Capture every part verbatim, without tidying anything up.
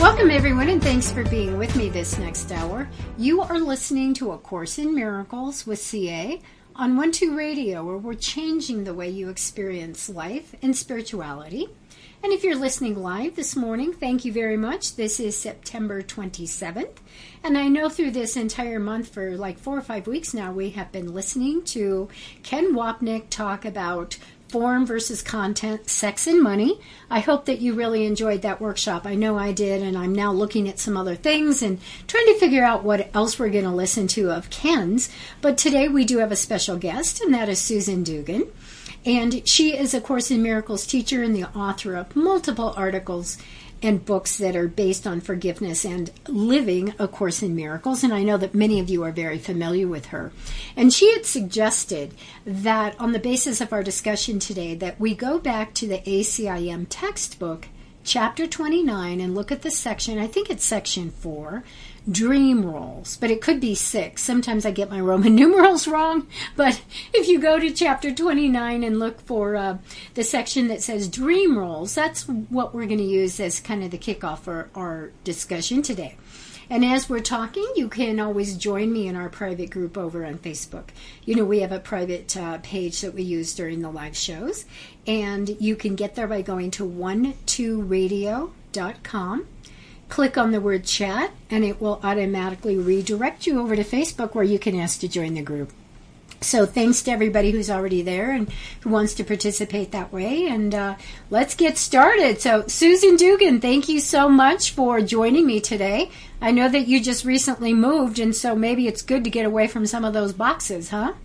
Welcome, everyone, and thanks for being with me this next hour. You are listening to A Course in Miracles with C A on one two Radio, where we're changing the way you experience life and spirituality. And if you're listening live this morning, thank you very much. This is September twenty-seventh, and I know through this entire month, for like four or five weeks now, we have been listening to Ken Wapnick talk about form versus content, sex and money. I hope that you really enjoyed that workshop. I know I did, and I'm now looking at some other things and trying to figure out what else we're going to listen to of Ken's. But today we do have a special guest, and that is Susan Dugan. And she is a Course in Miracles teacher and the author of multiple articles and books that are based on forgiveness and living A Course in Miracles. And I know that many of you are very familiar with her. And she had suggested that on the basis of our discussion today, that we go back to the A C I M textbook, chapter twenty-nine, and look at the section, I think it's section four, dream roles, but it could be six. Sometimes I get my Roman numerals wrong, but if you go to chapter twenty-nine and look for uh, the section that says dream roles, that's what we're going to use as kind of the kickoff for our discussion today. And as we're talking, you can always join me in our private group over on Facebook. You know, we have a private uh, page that we use during the live shows, and you can get there by going to one two radio dot com. Click on the word chat, and it will automatically redirect you over to Facebook, where you can ask to join the group. So thanks to everybody who's already there and who wants to participate that way. And uh, let's get started. So Susan Dugan, thank you so much for joining me today. I know that you just recently moved, and so maybe it's good to get away from some of those boxes, huh?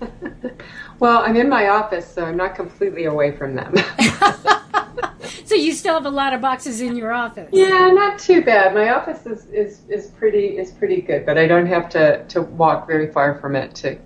Well, I'm in my office, so I'm not completely away from them. So you still have a lot of boxes in your office? Yeah, not too bad. My office is, is, is pretty is pretty good, but I don't have to, to walk very far from it to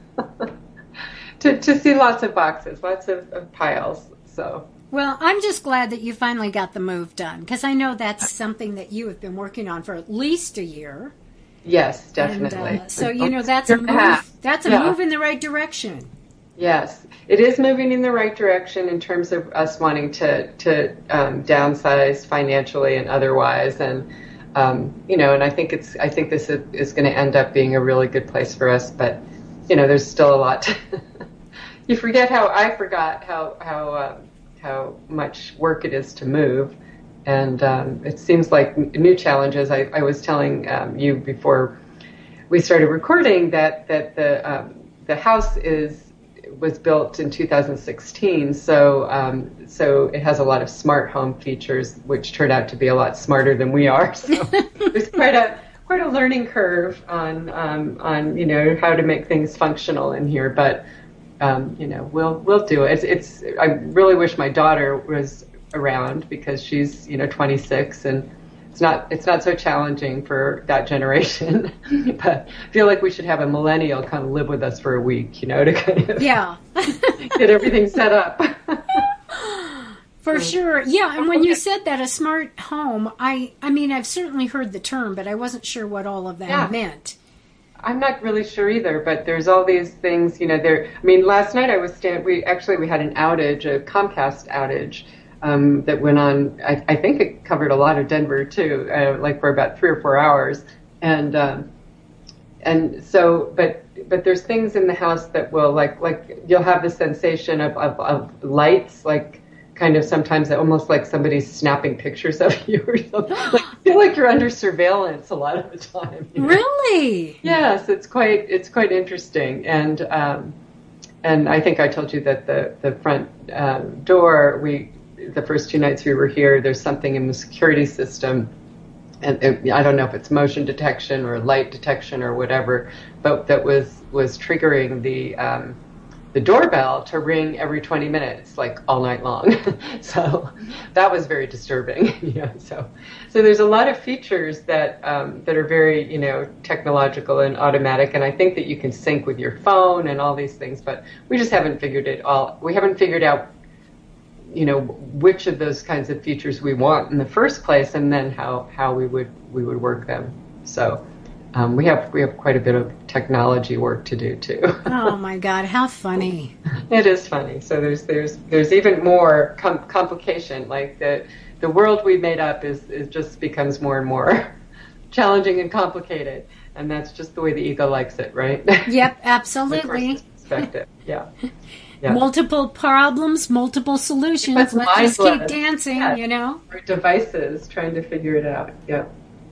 to to see lots of boxes, lots of, of piles. So. Well, I'm just glad that you finally got the move done, because I know that's something that you have been working on for at least a year. Yes, definitely. And, uh, so you know that's a move. That's a yeah. move in the right direction. Yes, it is moving in the right direction in terms of us wanting to to um, downsize financially and otherwise, and um, you know, and I think it's I think this is, is going to end up being a really good place for us. But you know, there's still a lot. To you forget how I forgot how how um, how much work it is to move, and um, it seems like new challenges. I, I was telling um, you before we started recording that that the um, the house is. was built in two thousand sixteen, so um, so it has a lot of smart home features, which turn out to be a lot smarter than we are. So there's quite a quite a learning curve on um, on you know how to make things functional in here. But um, you know we'll we'll do it. It's, it's I really wish my daughter was around, because she's you know twenty-six, and it's not it's not so challenging for that generation. But I feel like we should have a millennial kind of live with us for a week, you know, to kind of yeah. get everything set up. For sure. Yeah, and when you said that, a smart home, I I mean, I've certainly heard the term, but I wasn't sure what all of that yeah. meant. I'm not really sure either, but there's all these things, you know, there. I mean, last night I was stand. We actually we had an outage, a Comcast outage. Um, that went on, I, I think it covered a lot of Denver too, uh, like for about three or four hours. And um, and so, but but there's things in the house that will, like, like you'll have the sensation of, of, of lights, like kind of sometimes almost like somebody's snapping pictures of you or something. Like, I feel like you're under surveillance a lot of the time. You know? Really? Yes, it's quite, it's quite interesting. And um, and I think I told you that the, the front um, door, we, the first two nights we were here, there's something in the security system, and it, I don't know if it's motion detection or light detection or whatever, but that was was triggering the um, the doorbell to ring every twenty minutes, like all night long. So that was very disturbing. You know, so so there's a lot of features that um, that are very you know technological and automatic, and I think that you can sync with your phone and all these things, but we just haven't figured it all. We haven't figured out. You know, which of those kinds of features we want in the first place, and then how, how we would we would work them. So um, we have we have quite a bit of technology work to do too. Oh my God, how funny! It is funny. So there's there's there's even more com- complication. Like the the world we made up is, is just becomes more and more challenging and complicated. And that's just the way the ego likes it, right? Yep, absolutely. Perspective, yeah. yeah. Multiple problems, multiple solutions. Let's just keep dancing, yeah. you know? Our devices, trying to figure it out, yeah.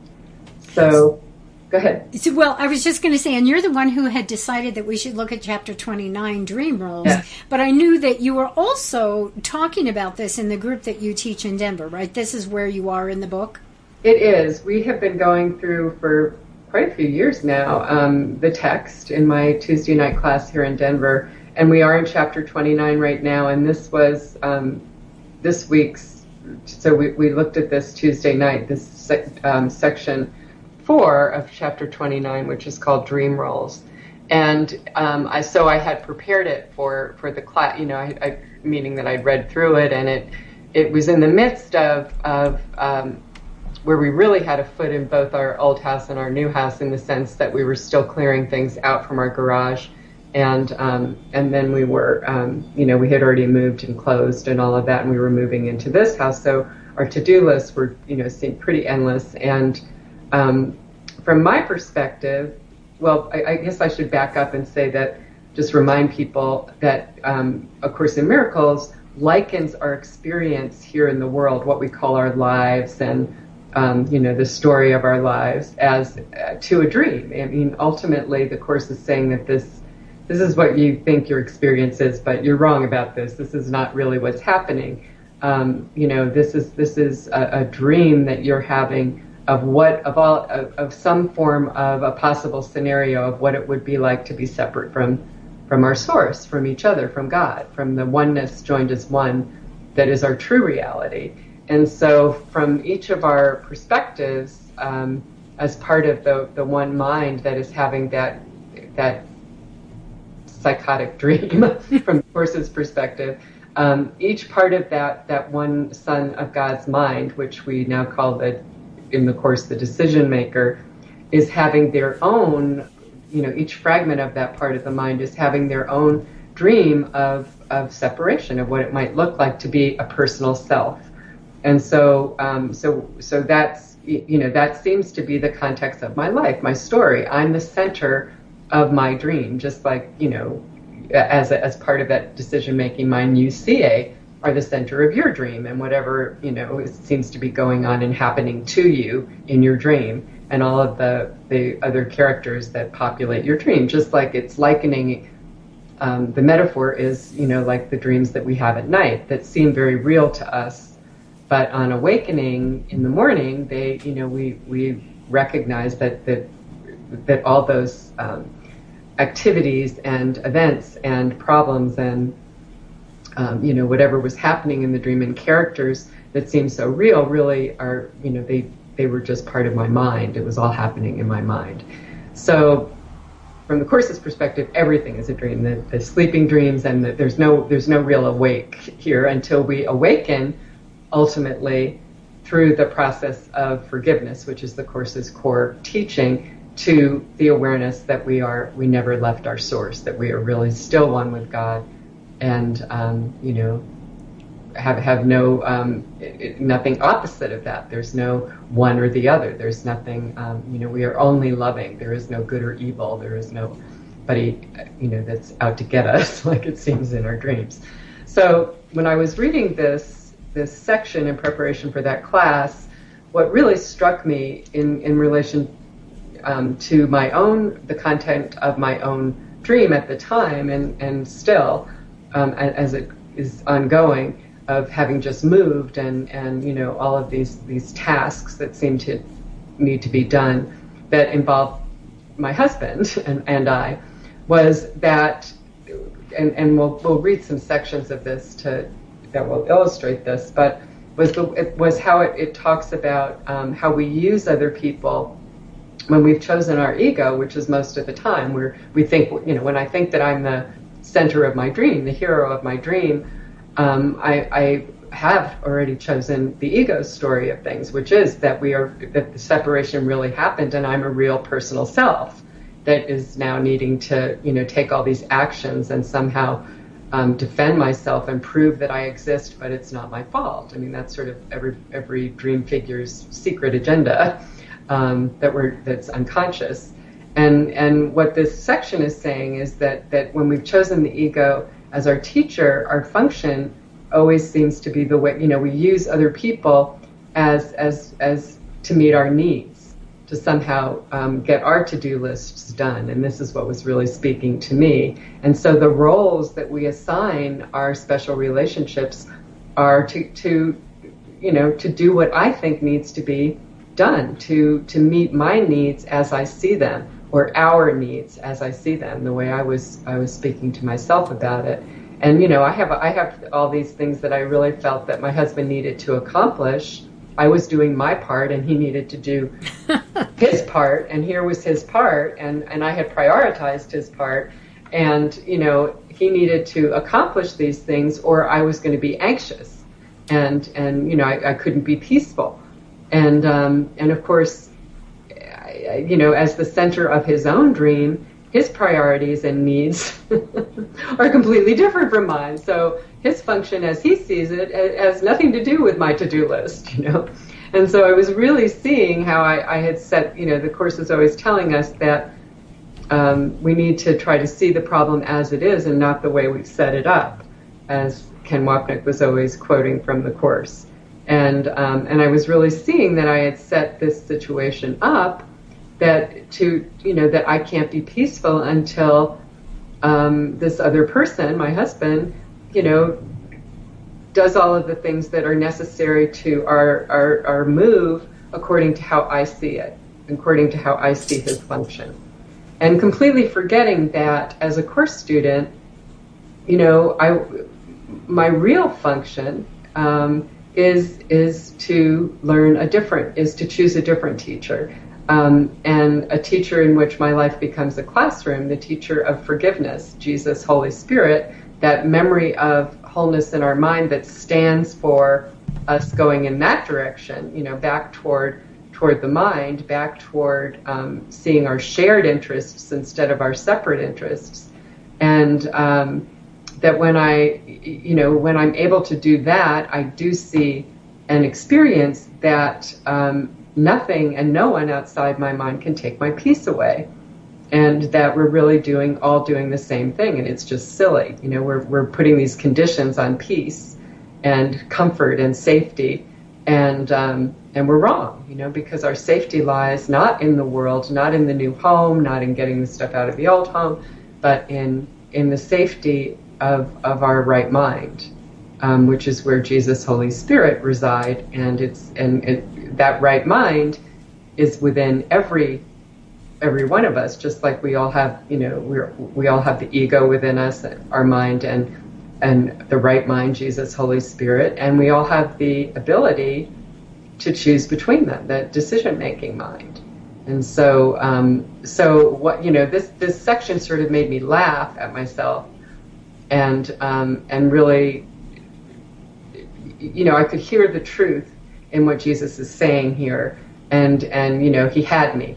So, go ahead. So, well, I was just going to say, and you're the one who had decided that we should look at Chapter twenty-nine, Dream Roles. Yes. But I knew that you were also talking about this in the group that you teach in Denver, right? This is where you are in the book? It is. We have been going through for quite a few years now um, the text in my Tuesday night class here in Denver, and we are in Chapter twenty-nine right now, and this was um, this week's, so we, we looked at this Tuesday night, this sec, um, section four of Chapter twenty-nine, which is called Dream Roles. And um, I so I had prepared it for, for the class, you know, I, I, meaning that I'd read through it, and it it was in the midst of, of um, where we really had a foot in both our old house and our new house, in the sense that we were still clearing things out from our garage. And um, and then we were, um, you know, we had already moved and closed and all of that, and we were moving into this house. So our to-do lists were, you know, seemed pretty endless. And um, from my perspective, well, I, I guess I should back up and say that, just remind people that um, A Course in Miracles likens our experience here in the world, what we call our lives, and um, you know, the story of our lives, as uh, to a dream. I mean, ultimately, the Course is saying that this. This is what you think your experience is, but you're wrong about this. This is not really what's happening. Um, you know, this is this is a, a dream that you're having of what of all of, of some form of a possible scenario of what it would be like to be separate from from our source, from each other, from God, from the oneness joined as one that is our true reality. And so, from each of our perspectives, um, as part of the the one mind that is having that that psychotic dream from the Course's perspective, um, each part of that that one son of God's mind, which we now call the in the Course the decision maker, is having their own, you know, each fragment of that part of the mind is having their own dream of of separation, of what it might look like to be a personal self. And so um, so so that's, you know, that seems to be the context of my life, my story. I'm the center of my dream, just like, you know, as a, as part of that decision-making mind, you, C A, are the center of your dream, and whatever, you know, seems to be going on and happening to you in your dream, and all of the, the other characters that populate your dream, just like it's likening, um, the metaphor is, you know, like the dreams that we have at night that seem very real to us, but on awakening in the morning, they, you know, we, we recognize that, that, that all those, um, activities and events and problems and um, you know, whatever was happening in the dream and characters that seem so real really are, you know, they they were just part of my mind. It was all happening in my mind. So from the Course's perspective, everything is a dream. The, the sleeping dreams, and the, there's no there's no real awake here until we awaken, ultimately through the process of forgiveness, which is the Course's core teaching, to the awareness that we are, we never left our source, that we are really still one with God, and um, you know, have have no um, it, nothing opposite of that. There's no one or the other. There's nothing. Um, you know, we are only loving. There is no good or evil. There is nobody, you know, that's out to get us, like it seems in our dreams. So when I was reading this this section in preparation for that class, what really struck me in in relation Um, to my own, the content of my own dream at the time, and, and still, um, as it is ongoing, of having just moved, and, and you know, all of these, these tasks that seem to need to be done that involve my husband and, and I, was that, and, and we'll, we'll read some sections of this to that will illustrate this, but was the, it was how it, it talks about um, how we use other people when we've chosen our ego, which is most of the time, where we think, you know, when I think that I'm the center of my dream, the hero of my dream, um, I, I have already chosen the ego story of things, which is that we are, that the separation really happened, and I'm a real personal self that is now needing to, you know, take all these actions and somehow um, defend myself and prove that I exist, but it's not my fault. I mean, that's sort of every every dream figure's secret agenda um, that we're that's unconscious. And and what this section is saying is that that when we've chosen the ego as our teacher, our function always seems to be the way, you know, we use other people as as as to meet our needs, to somehow um, get our to-do lists done. And this is what was really speaking to me. And so the roles that we assign our special relationships are to, to you know, to do what I think needs to be done, to, to meet my needs as I see them, or our needs as I see them, the way I was I was speaking to myself about it. And, you know, I have I have all these things that I really felt that my husband needed to accomplish. I was doing my part, and he needed to do his part, and here was his part, and, and I had prioritized his part, and, you know, he needed to accomplish these things, or I was going to be anxious, and, and you know, I, I couldn't be peaceful. And, um, and of course, I, you know, as the center of his own dream, his priorities and needs are completely different from mine. So his function as he sees it has nothing to do with my to-do list, you know. And so I was really seeing how I, I had set, you know, the Course is always telling us that um, we need to try to see the problem as it is and not the way we've set it up, as Ken Wapnick was always quoting from the Course. And um, and I was really seeing that I had set this situation up that to, you know, that I can't be peaceful until um, this other person, my husband, you know, does all of the things that are necessary to our, our, our move according to how I see it, according to how I see his function. And completely forgetting that as a Course student, you know, I, my real function um, is, is to learn a different, is to choose a different teacher. Um, and a teacher in which my life becomes a classroom, the teacher of forgiveness, Jesus, Holy Spirit, that memory of wholeness in our mind that stands for us going in that direction, you know, back toward toward the mind, back toward um, seeing our shared interests instead of our separate interests. And um, that when I, you know, when I'm able to do that, I do see and experience that um, nothing and no one outside my mind can take my peace away, and that we're really doing all doing the same thing, and it's just silly. You know, we're we're putting these conditions on peace and comfort and safety, and um, and we're wrong. You know, because our safety lies not in the world, not in the new home, not in getting the stuff out of the old home, but in in the safety of of our right mind, um, which is where Jesus, Holy Spirit reside, and it's and it. That right mind is within every every one of us, just like we all have, you know, we we all have the ego within us, our mind, and and the right mind, Jesus, Holy Spirit, and we all have the ability to choose between them, that decision-making mind. And so, um, so what you know, this this section sort of made me laugh at myself, and um, and really, you know, I could hear the truth in what Jesus is saying here, and and you know, he had me.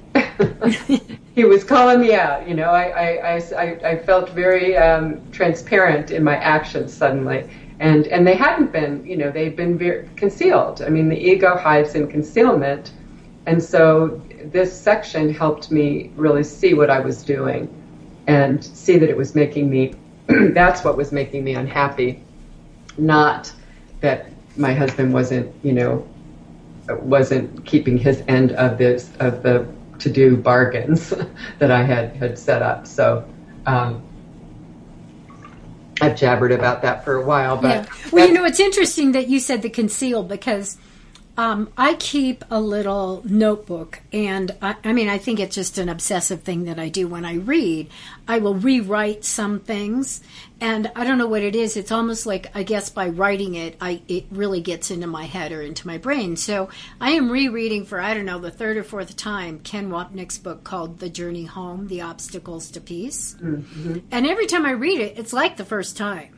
He was calling me out. You know, I I, I, I felt very um, transparent in my actions suddenly, and and they hadn't been. You know, they'd been very concealed. I mean, the ego hides in concealment, and so this section helped me really see what I was doing, and see that it was making me. That's what was making me unhappy, not that my husband wasn't, you know, wasn't keeping his end of this of the to-do bargains that I had, had set up. So um, I've jabbered about that for a while. But yeah. Well, you know, it's interesting that you said the concealed, because um, I keep a little notebook, and I, I mean, I think it's just an obsessive thing that I do when I read. I will rewrite some things, and I don't know what it is. It's almost like, I guess by writing it, I it really gets into my head or into my brain. So I am rereading for, I don't know, the third or fourth time, Ken Wapnick's book called The Journey Home, The Obstacles to Peace. Mm-hmm. And every time I read it, it's like the first time.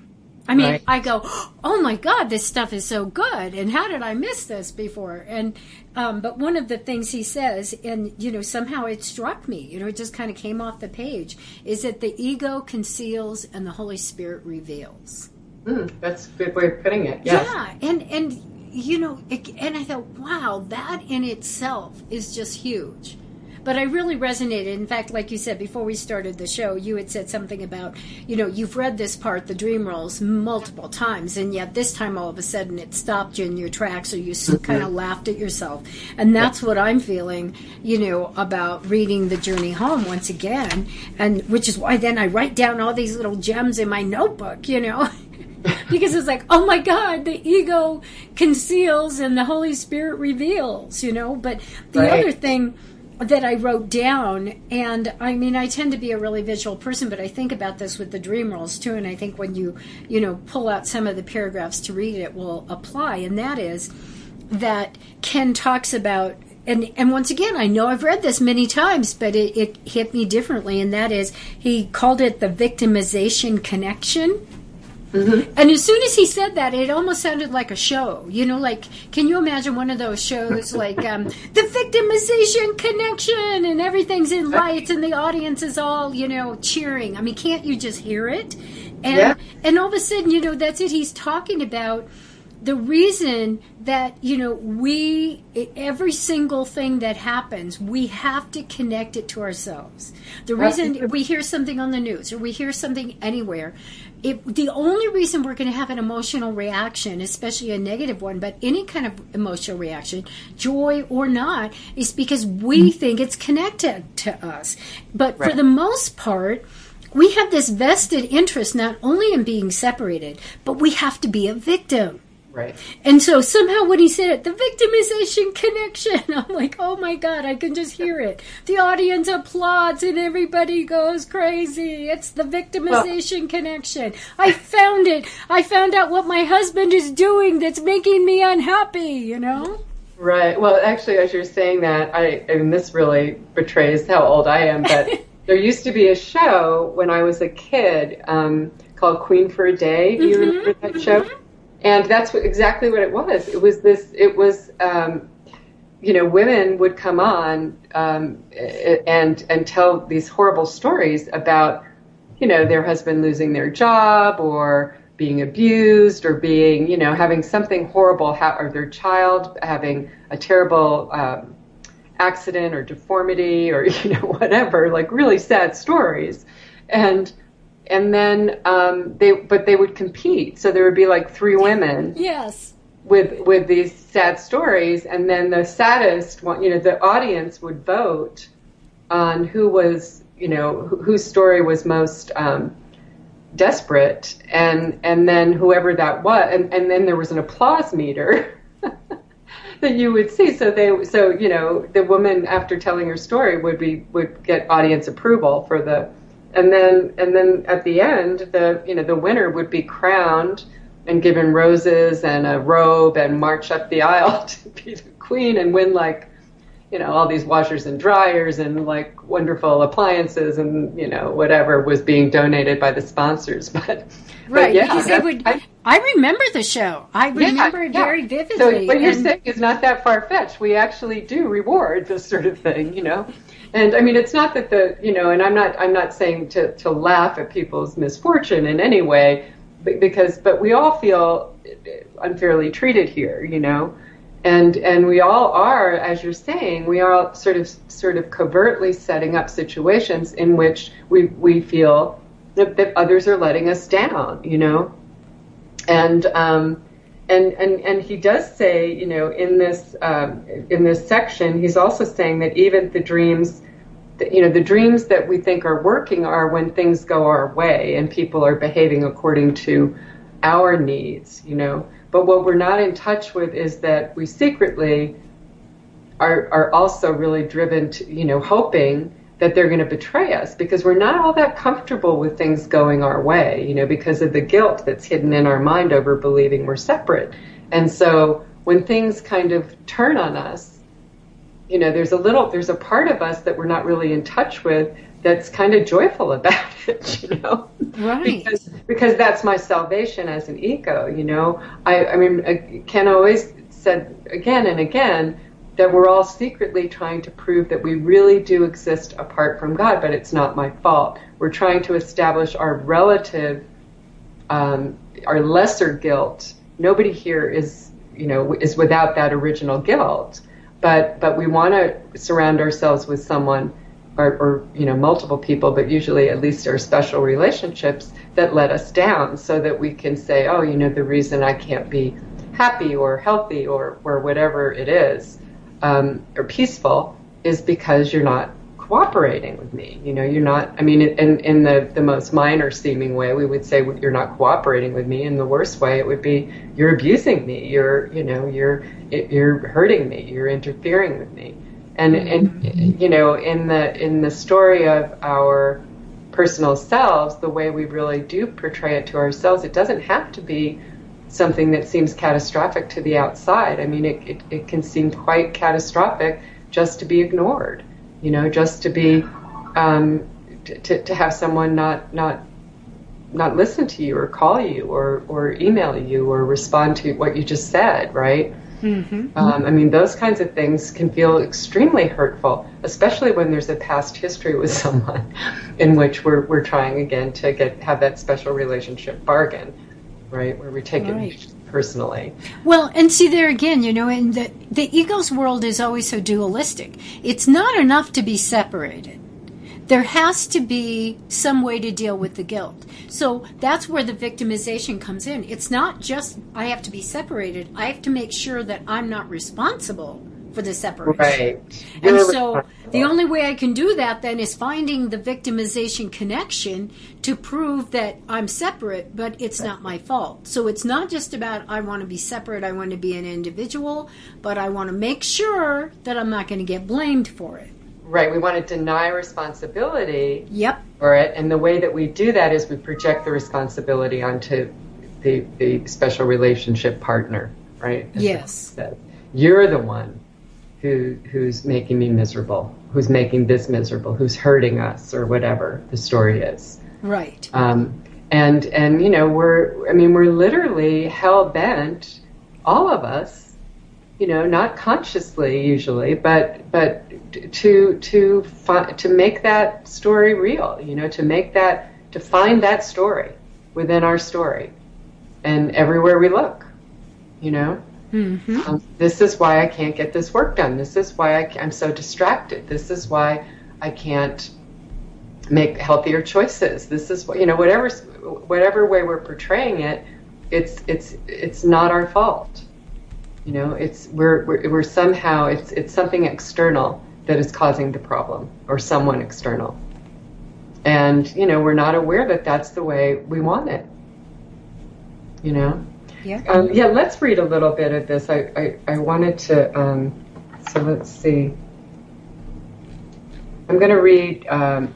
I mean, right. I go, oh my God, this stuff is so good. And how did I miss this before? And, um, but one of the things he says, and, you know, somehow it struck me, you know, it just kind of came off the page, is that the ego conceals and the Holy Spirit reveals. Mm, that's a good way of putting it. Yes. Yeah. And, and, you know, it, and I thought, wow, that in itself is just huge. But I really resonated. In fact, like you said, before we started the show, you had said something about, you know, you've read this part, the dream roles, multiple times, and yet this time all of a sudden it stopped you in your tracks, or you mm-hmm. kind of laughed at yourself. And that's what I'm feeling, you know, about reading The Journey Home once again, and which is why then I write down all these little gems in my notebook, you know. Because it's like, oh my God, the ego conceals and the Holy Spirit reveals, you know. But the right. other thing that I wrote down, and I mean, I tend to be a really visual person, but I think about this with the dream roles too, and I think when you, you know, pull out some of the paragraphs to read it will apply, and that is that Ken talks about, and, and once again, I know I've read this many times, but it, it hit me differently, and that is, he called it the victimization connection. Mm-hmm. And as soon as he said that, it almost sounded like a show. You know, like, can you imagine one of those shows like um, the victimization connection, and everything's in lights and the audience is all, you know, cheering. I mean, can't you just hear it? And yeah. and all of a sudden, you know, that's it. He's talking about the reason that, you know, we, every single thing that happens, we have to connect it to ourselves. The reason we hear something on the news or we hear something anywhere, it, the only reason we're going to have an emotional reaction, especially a negative one, but any kind of emotional reaction, joy or not, is because we think it's connected to us. But right. for the most part, we have this vested interest not only in being separated, but we have to be a victim. Right. And so somehow when he said it, the victimization connection, I'm like, oh my God, I can just hear it. The audience applauds and everybody goes crazy. It's the victimization well, connection. I found it. I found out what my husband is doing that's making me unhappy, you know? Right. Well, actually, as you're saying that, I, I mean, this really betrays how old I am, but there used to be a show when I was a kid um, called Queen for a Day. Do you mm-hmm, remember that mm-hmm. show? And that's what, exactly what it was. It was this, it was, um, you know, women would come on um, and and tell these horrible stories about, you know, their husband losing their job or being abused or being, you know, having something horrible, ha- or their child having a terrible um, accident or deformity or, you know, whatever, like really sad stories. And And then um, they, but they would compete. So there would be like three women. Yes. With with these sad stories, and then the saddest one, you know, the audience would vote on who was, you know, wh- whose story was most um, desperate, and and then whoever that was, and, and then there was an applause meter that you would see. So they, so you know, the woman after telling her story would be would get audience approval for the. And then, and then at the end, the you know the winner would be crowned and given roses and a robe and march up the aisle to be the queen and win like, you know, all these washers and dryers and like wonderful appliances and you know whatever was being donated by the sponsors. But right, but yeah, because they would. I, I remember the show. I remember yeah, it yeah. very vividly. So what you're and, saying is not that far fetched. We actually do reward this sort of thing, you know. And I mean, it's not that the, you know, and I'm not, I'm not saying to, to laugh at people's misfortune in any way, because, but we all feel unfairly treated here, you know, and, and we all are, as you're saying, we are sort of, sort of covertly setting up situations in which we, we feel that, that others are letting us down, you know, and, um, And, and and he does say, you know, in this um, in this section, he's also saying that even the dreams, that, you know, the dreams that we think are working are when things go our way and people are behaving according to our needs, you know. But what we're not in touch with is that we secretly are are also really driven to, you know, hoping that they're going to betray us because we're not all that comfortable with things going our way, you know, because of the guilt that's hidden in our mind over believing we're separate. And so when things kind of turn on us, you know, there's a little, there's a part of us that we're not really in touch with that's kind of joyful about it, you know, right? Because because that's my salvation as an ego, you know. I, I mean, Ken always said again and again that we're all secretly trying to prove that we really do exist apart from God, but it's not my fault. We're trying to establish our relative, um, our lesser guilt. Nobody here is, you know, is without that original guilt, but but we want to surround ourselves with someone, or, or you know, multiple people, but usually at least our special relationships that let us down, so that we can say, oh, you know, the reason I can't be happy or healthy or or whatever it is, um, or peaceful, is because you're not cooperating with me. You know, you're not, I mean, in, in the, the most minor seeming way, we would say you're not cooperating with me. In the worst way, it would be you're abusing me. You're, you know, you're, you're hurting me. You're interfering with me. And, and, you know, in the, in the story of our personal selves, the way we really do portray it to ourselves, it doesn't have to be something that seems catastrophic to the outside. I mean, it, it, it can seem quite catastrophic just to be ignored. You know, just to be, um, to to have someone not not not listen to you or call you or or email you or respond to what you just said, right? Mm-hmm. Um, I mean, those kinds of things can feel extremely hurtful, especially when there's a past history with someone in which we're we're trying again to get have that special relationship bargain, right? Where we take right. it personally. Well, and see there again, you know, in the the ego's world is always so dualistic. It's not enough to be separated. There has to be some way to deal with the guilt. So that's where the victimization comes in. It's not just I have to be separated. I have to make sure that I'm not responsible for the separation. Right. And so the only way I can do that then is finding the victimization connection to prove that I'm separate, but it's not my fault. So it's not just about I want to be separate, I want to be an individual, but I want to make sure that I'm not going to get blamed for it. Right. We want to deny responsibility yep. for it. And the way that we do that is we project the responsibility onto the, the special relationship partner, right? As yes. You're the one who who's making me miserable, who's making this miserable, who's hurting us, or whatever the story is. Right. Um, and, and, you know, we're, I mean, we're literally hell-bent, all of us, you know, not consciously usually, but but to to fi- to make that story real, you know, to make that, to find that story within our story and everywhere we look, you know. Mm-hmm. Um, this is why I can't get this work done. This is why I I'm so distracted. This is why I can't make healthier choices. This is what, you know, whatever whatever way we're portraying it, it's it's it's not our fault. You know, it's we're, we're we're somehow it's it's something external that is causing the problem, or someone external, and you know we're not aware that that's the way we want it. You know, yeah, um, yeah. Let's read a little bit of this. I I, I wanted to. Um, so let's see. I'm going to read um,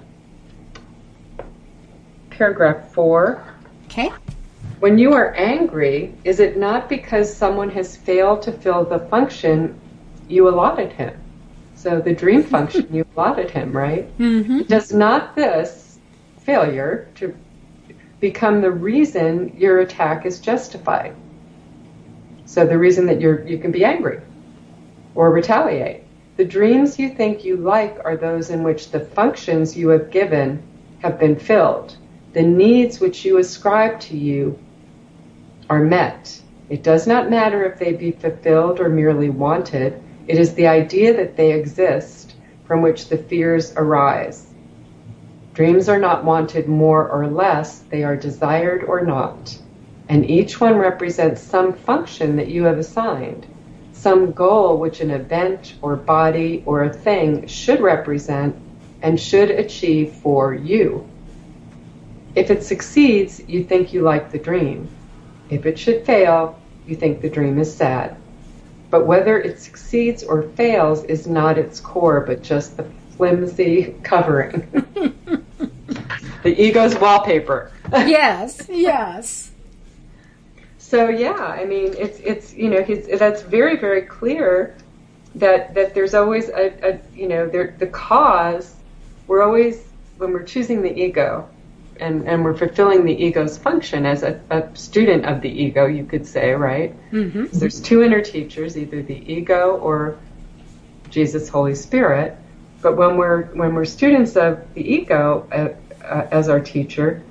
paragraph four. Okay. When you are angry, is it not because someone has failed to fill the function you allotted him? So the dream function you allotted him, right? Mm-hmm. Does not this failure to become the reason your attack is justified? So the reason that you're you can be angry or retaliate. The dreams you think you like are those in which the functions you have given have been filled. The needs which you ascribe to you are met. It does not matter if they be fulfilled or merely wanted. It is the idea that they exist from which the fears arise. Dreams are not wanted more or less, they are desired or not. And each one represents some function that you have assigned, some goal which an event or body or a thing should represent and should achieve for you. If it succeeds, you think you like the dream. If it should fail, you think the dream is sad. But whether it succeeds or fails is not its core, but just the flimsy covering. The ego's wallpaper. Yes, yes. So yeah, I mean, it's it's you know, he's, that's very very clear that that there's always a, a you know, there, the cause, we're always, when we're choosing the ego, and, and we're fulfilling the ego's function as a, a student of the ego, you could say, right? Mm-hmm. So there's two inner teachers, either the ego or Jesus, Holy Spirit. But when we're when we're students of the ego uh, uh, as our teacher,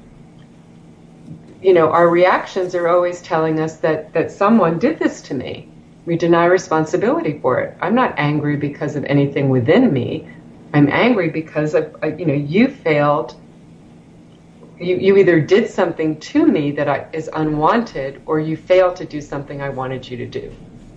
you know, our reactions are always telling us that that someone did this to me. We deny responsibility for it. I'm not angry because of anything within me. I'm angry because of, uh, you know, you failed. You, you either did something to me that I, is unwanted, or you failed to do something I wanted you to do.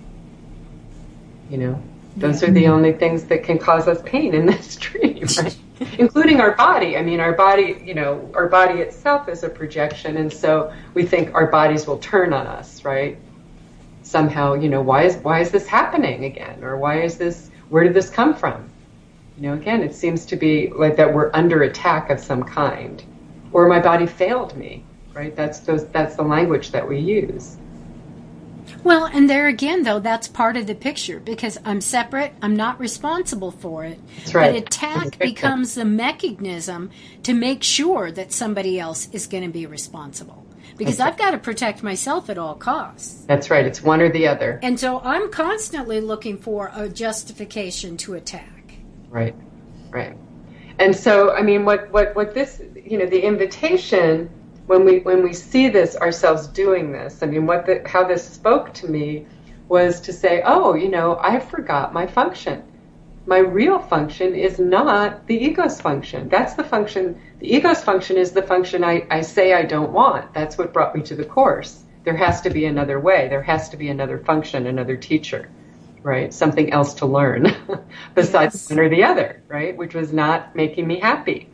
You know, those yeah. are the only things that can cause us pain in this dream, right? Including our body. I mean, our body, you know, our body itself is a projection, and so we think our bodies will turn on us, right? Somehow, you know, why is why is this happening again? Or why is this, where did this come from? You know, again, it seems to be like that we're under attack of some kind. Or my body failed me, right? That's those, that's the language that we use. Well, and there again, though, that's part of the picture, because I'm separate, I'm not responsible for it. That's right. But attack becomes the mechanism to make sure that somebody else is going to be responsible. Because I've got to protect myself at all costs. That's right. It's one or the other. And so I'm constantly looking for a justification to attack. Right, right. And so, I mean, what, what, what this, you know, the invitation, when we when we see this, ourselves doing this, I mean, what the, how this spoke to me was to say, oh, you know, I forgot my function. My real function is not the ego's function. That's the function, the ego's function is the function I, I say I don't want. That's what brought me to the Course. There has to be another way. There has to be another function, another teacher. Right? Something else to learn besides yes. one or the other, right? Which was not making me happy.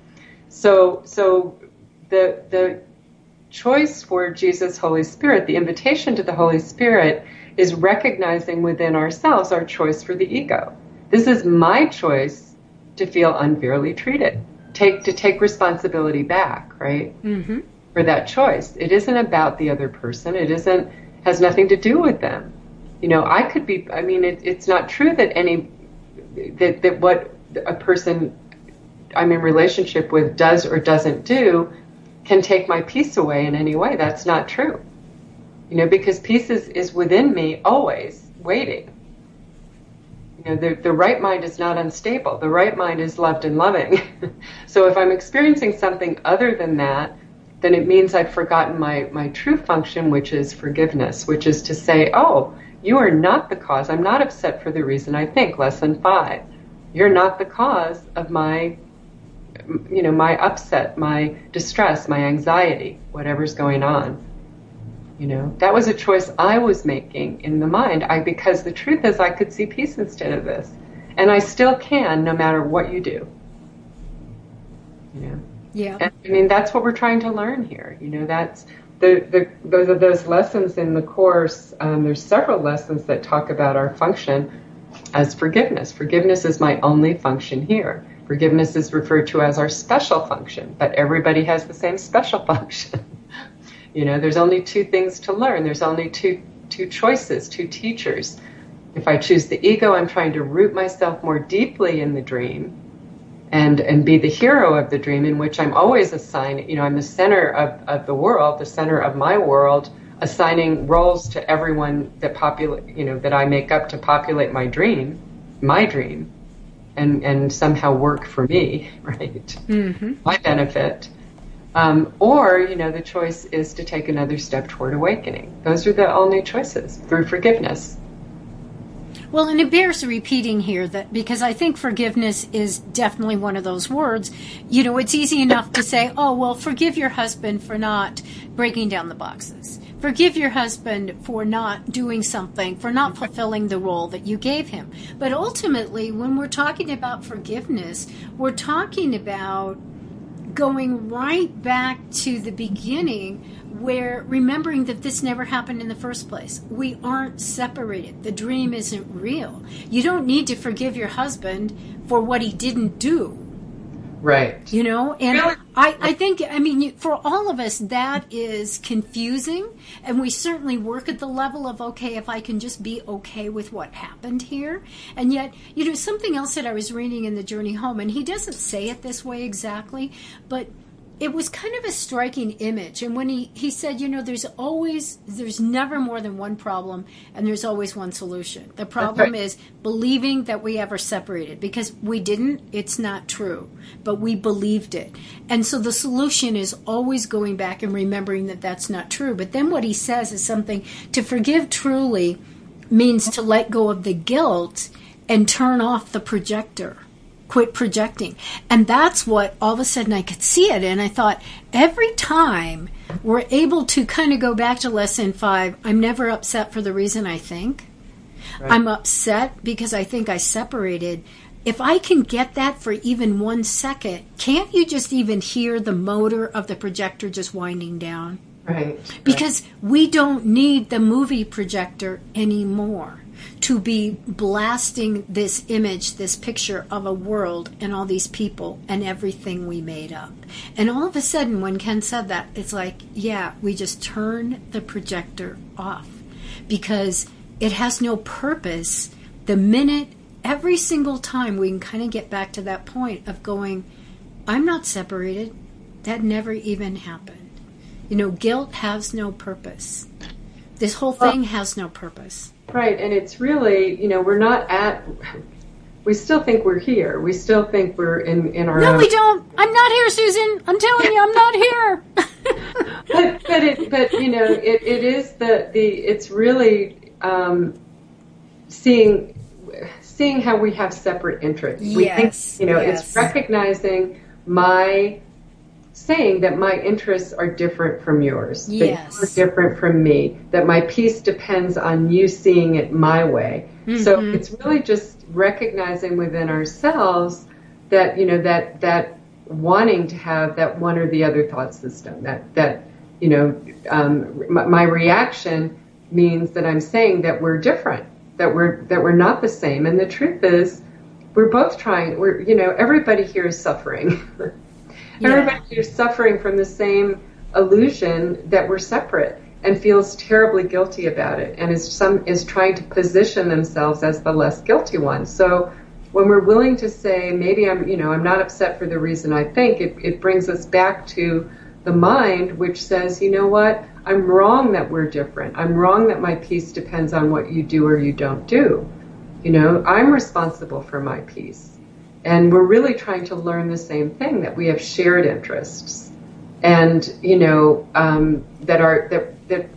So, so the, the choice for Jesus, Holy Spirit, the invitation to the Holy Spirit is recognizing within ourselves our choice for the ego. This is my choice to feel unfairly treated, take, to take responsibility back, right? Mm-hmm. For that choice. It isn't about the other person. It isn't, has nothing to do with them. You know, I could be, I mean, it, it's not true that any, that, that what a person I'm in relationship with does or doesn't do can take my peace away in any way. That's not true. You know, because peace is, is within me always, waiting. You know, the, the right mind is not unstable. The right mind is loved and loving. So if I'm experiencing something other than that, then it means I've forgotten my, my true function, which is forgiveness, which is to say, oh, you are not the cause. I'm not upset for the reason I think. Lesson five. You're not the cause of my, you know, my upset, my distress, my anxiety, whatever's going on. You know, that was a choice I was making in the mind. I, because the truth is I could see peace instead of this. And I still can, no matter what you do. You know? Yeah. And, I mean, that's what we're trying to learn here. You know, that's, The, the, those are those lessons in the Course. Um, there's several lessons that talk about our function as forgiveness. Forgiveness is my only function here. Forgiveness is referred to as our special function, but everybody has the same special function. You know, there's only two things to learn. There's only two two choices, two teachers. If I choose the ego, I'm trying to root myself more deeply in the dream. And and be the hero of the dream, in which I'm always assigning, you know, I'm the center of, of the world, the center of my world, assigning roles to everyone that populate, you know, that I make up to populate my dream, my dream, and, and somehow work for me, right? Mm-hmm. My benefit. Um, or, you know, the choice is to take another step toward awakening. Those are the only choices through forgiveness. Well, and it bears repeating here that because I think forgiveness is definitely one of those words, you know, it's easy enough to say, oh, well, forgive your husband for not breaking down the boxes. Forgive your husband for not doing something, for not fulfilling the role that you gave him. But ultimately, when we're talking about forgiveness, we're talking about going right back to the beginning, where remembering that this never happened in the first place. We aren't separated. The dream isn't real. You don't need to forgive your husband for what he didn't do. Right. You know, and Really? I, I think, I mean, for all of us, that is confusing. And we certainly work at the level of, okay, if I can just be okay with what happened here. And yet, you know, something else that I was reading in The Journey Home, and he doesn't say it this way exactly, but it was kind of a striking image. And when he, he said, you know, there's always, there's never more than one problem, and there's always one solution. The problem right. is believing that we ever separated, because we didn't, it's not true, but we believed it. And so the solution is always going back and remembering that that's not true. But then what he says is something, to forgive truly means to let go of the guilt and turn off the projector. Quit projecting. And that's what, all of a sudden I could see it. And I thought, every time we're able to kind of go back to lesson five, I'm never upset for the reason I think. Right. I'm upset because I think I separated. If I can get that for even one second, can't you just even hear the motor of the projector just winding down? Right. Because right. we don't need the movie projector anymore to be blasting this image, this picture of a world and all these people and everything we made up. And all of a sudden, when Ken said that, it's like, yeah, we just turn the projector off because it has no purpose. The minute, every single time we can kind of get back to that point of going, I'm not separated. That never even happened. You know, guilt has no purpose. This whole thing has no purpose. Right, and it's really, you know, we're not at, we still think we're here. We still think we're in, in our No, own. we don't. I'm not here, Susan. I'm telling you, I'm not here. but, but, it, but, you know, it, it is the, the, it's really um, seeing, seeing how we have separate interests. Yes, we think, you know, yes. it's recognizing my, saying that my interests are different from yours, yes. that you're different from me, that my peace depends on you seeing it my way. Mm-hmm. So it's really just recognizing within ourselves that, you know, that that wanting to have that one or the other thought system, that, that you know, um, my, my reaction means that I'm saying that we're different, that we're that we're not the same. And the truth is, we're both trying, we're, you know, everybody here is suffering. Yeah. Everybody is suffering from the same illusion that we're separate and feels terribly guilty about it, and is some is trying to position themselves as the less guilty one. So when we're willing to say, maybe I'm, you know, I'm not upset for the reason I think, it, it brings us back to the mind, which says, you know what, I'm wrong that we're different. I'm wrong that my peace depends on what you do or you don't do. You know, I'm responsible for my peace. And we're really trying to learn the same thing, that we have shared interests, and you know um, that are that that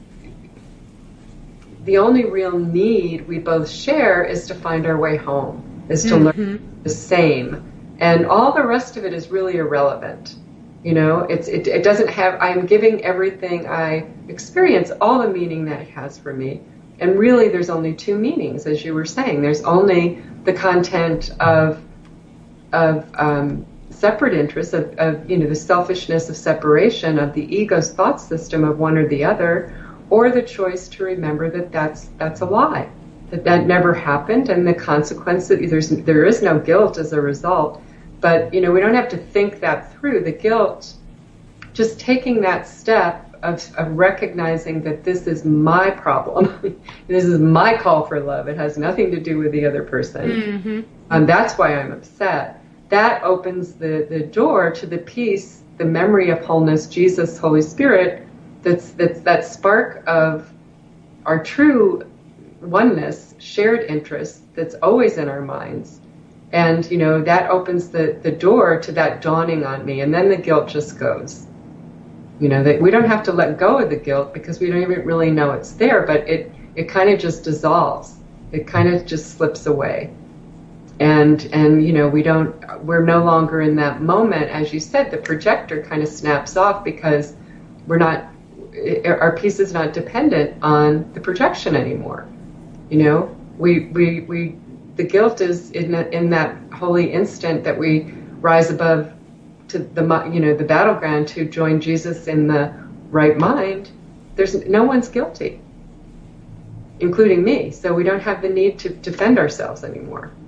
the only real need we both share is to find our way home, is to mm-hmm. learn the same, and all the rest of it is really irrelevant. You know, it's it, it doesn't have. I'm giving everything I experience all the meaning that it has for me, and really, there's only two meanings, as you were saying. There's only the content of of um, separate interests, of, of, you know, the selfishness of separation, of the ego's thought system of one or the other, or the choice to remember that that's, that's a lie, that that never happened, and the consequence, there's, there is no guilt as a result. But, you know, we don't have to think that through. The guilt, just taking that step of, of recognizing that this is my problem, this is my call for love, it has nothing to do with the other person, mm-hmm. and that's why I'm upset. That opens the, the door to the peace, the memory of wholeness, Jesus, Holy Spirit, that's, that's that spark of our true oneness, shared interest that's always in our minds. And, you know, that opens the, the door to that dawning on me, and then the guilt just goes. You know, that we don't have to let go of the guilt because we don't even really know it's there, but it, it kind of just dissolves. It kind of just slips away. And, and, you know, we don't, we're no longer in that moment. As you said, the projector kind of snaps off because we're not, our peace is not dependent on the projection anymore. You know, we, we, we, the guilt is in that, in that holy instant that we rise above to the, you know, the battleground to join Jesus in the right mind. There's no one's guilty, including me. So we don't have the need to defend ourselves anymore.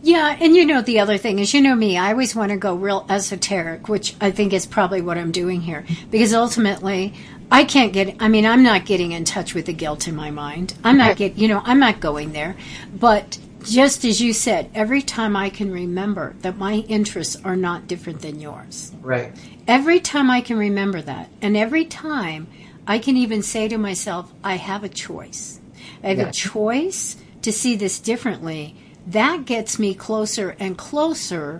Yeah, and you know, the other thing is, you know me, I always want to go real esoteric, which I think is probably what I'm doing here. Because ultimately, I can't get, I mean, I'm not getting in touch with the guilt in my mind. I'm not get, you know, I'm not going there. But just as you said, every time I can remember that my interests are not different than yours. Right. Every time I can remember that, and every time I can even say to myself, I have a choice. I have yeah. a choice to see this differently. That gets me closer and closer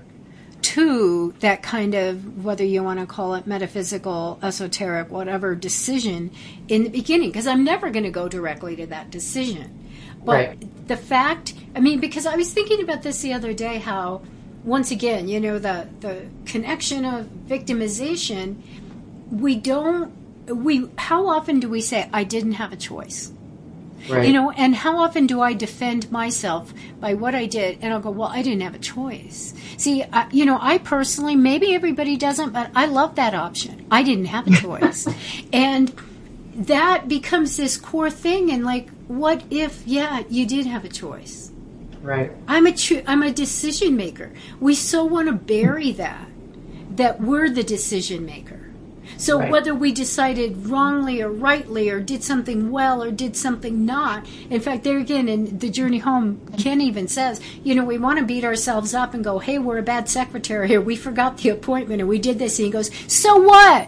to that kind of, whether you want to call it metaphysical, esoteric, whatever decision in the beginning, because I'm never going to go directly to that decision. But right. the fact, I mean, because I was thinking about this the other day, how, once again, you know, the, the connection of victimization, we don't, we, how often do we say, I didn't have a choice? Right. You know, and how often do I defend myself by what I did? And I'll go, well, I didn't have a choice. See, I, you know, I personally, maybe everybody doesn't, but I love that option. I didn't have a choice. And that becomes this core thing. And like, what if, yeah, you did have a choice? Right. I'm a, cho- I'm a decision maker. We so want to bury that, that we're the decision maker. So right. whether we decided wrongly or rightly or did something well or did something not, in fact, there again, in The Journey Home, Ken even says, you know, we want to beat ourselves up and go, hey, we're a bad secretary here. We forgot the appointment and we did this. And he goes, so what?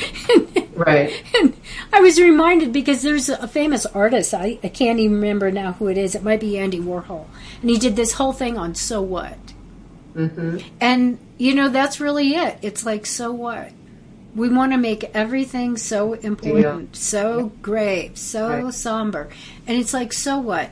Right. And I was reminded, because there's a famous artist, I, I can't even remember now who it is. It might be Andy Warhol. And he did this whole thing on so what? Mm-hmm. And, you know, that's really it. It's like, so what? We want to make everything so important, yeah. so yeah. grave, so right. somber. And it's like, so what?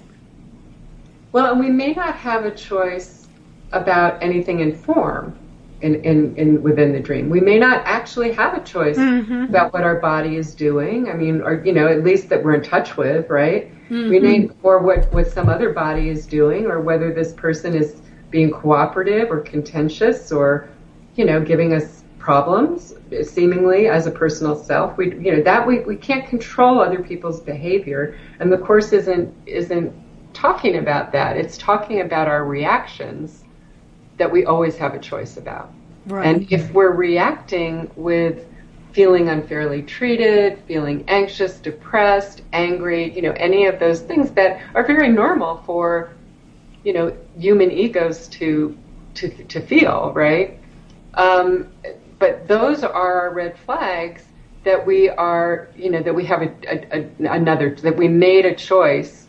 Well, and we may not have a choice about anything in form in, in, in within the dream. We may not actually have a choice mm-hmm. about what our body is doing. I mean, or, you know, at least that we're in touch with, right? Mm-hmm. We may, or what, what some other body is doing, or whether this person is being cooperative or contentious or, you know, giving us problems, seemingly, as a personal self. We, you know, that we, we can't control other people's behavior, and the Course isn't isn't talking about that. It's talking about our reactions that we always have a choice about. Right. And if we're reacting with feeling unfairly treated, feeling anxious, depressed, angry, you know, any of those things that are very normal for, you know, human egos to to to feel, right? Um, But those are our red flags that we are, you know, that we have a, a, a, another, that we made a choice